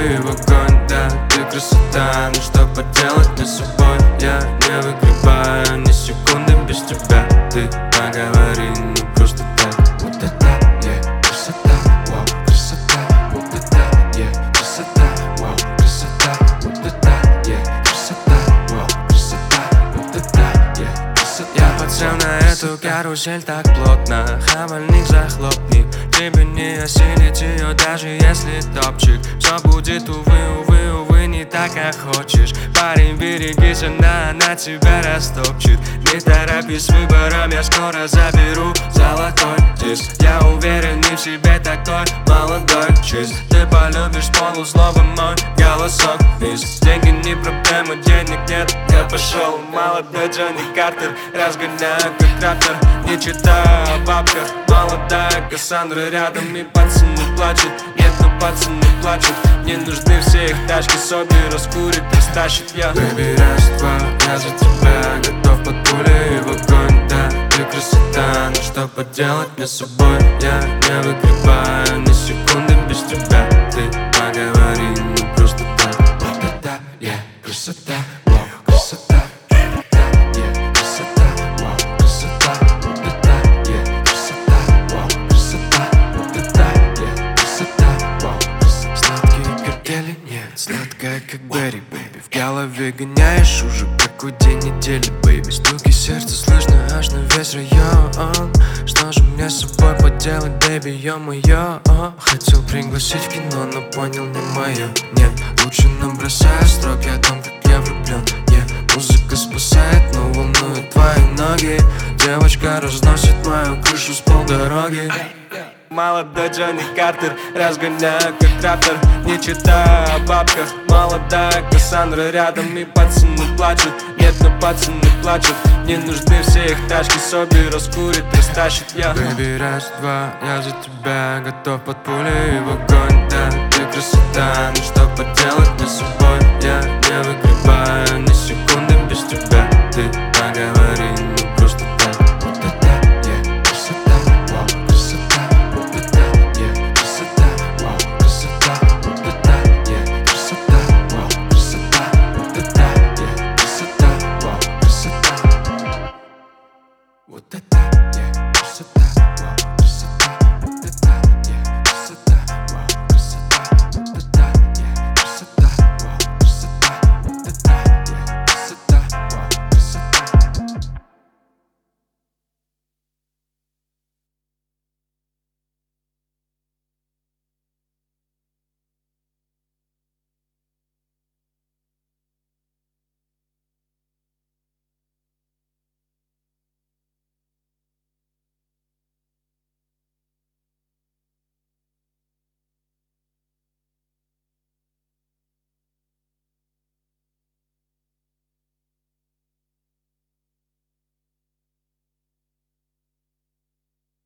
пули и в огонь. Да, ты красота, но что поделать мне с собой? Я не выгребаю ни секунды без тебя. Ты поговори, не просто так. Вот это, красота, вау, красота. Вот это, красота, вау, красота. Вот это, красота, вау, красота. Вот это, красота. Я подсел на эту карусель так плотно, хавальник захлопни. Тебе не осилить ее, даже если топчик. Все будет, увы, не так, как хочешь. Парень, берегись, она тебя растопчет. Не торопись с выбором, я скоро заберу золотой диск. Я уверен и в себе такой молодой чист. Ты полюбишь полуслова мой голосок из. Деньги не проблема, денег нет, я пошел. Молодой Джонни Картер, разгоняю как трактор. Не читаю о бабках, молодая Кассандра рядом. И пацаны плачут, нет, но пацаны плачут. Мне нужны все их тачки, соби раскурит, растащит я. Baby, раз-два, я за тебя готов под пули и в огонь. Да, ты красота, но что поделать мне с собой? Я не выгребаю ни секунды без тебя. Ты поговори, не просто так. Вот это, красота, вау, красота. Сладкая, как Берри, бэйби. В голове гоняешь уже какой день недели, бэйби. Стуки сердца слышно аж на весь район. Что же мне с собой поделать, бэйби, ё-моё? Хотел пригласить в кино, но понял, не моё. Нет, лучше набросай строки о том, как я влюблен. Музыка спасает, но волнует твои ноги. Девочка разносит мою крышу с полдороги. Молодой Джонни Картер, разгоняю как трактор. Не читаю о бабках, молодая Кассандра рядом. И пацаны плачут, нет, но пацаны плачут. Мне нужны все их тачки, соби раскурит, растащит я. Baby, раз-два, я за тебя готов под пули и в огонь. Да, ты красота, ну что поделать